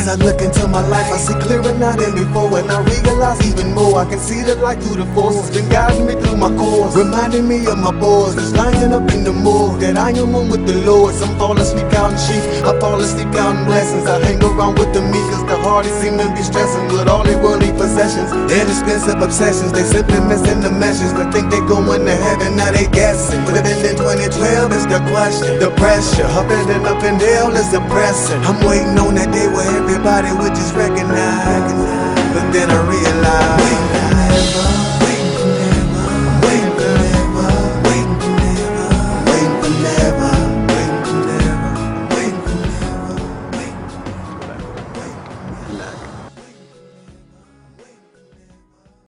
As I look into my life, I see clearer now than before, and I realize even more. I can see the light through the forces, been guiding me through my course, reminding me of my boys, just lying up in the morgue, that I am one with the Lord. Some fall asleep counting sheep, I fall asleep counting blessings. I hang around with the meek, cause the heart it seem to be stressing with all their worldly possessions, inexpensive obsessions. They simply missing the message, but think they going to heaven, now they guessing. Living in 2012 is the question, the pressure, up and down is depressing. I'm waiting on that day where everybody would just recognize, but then I realize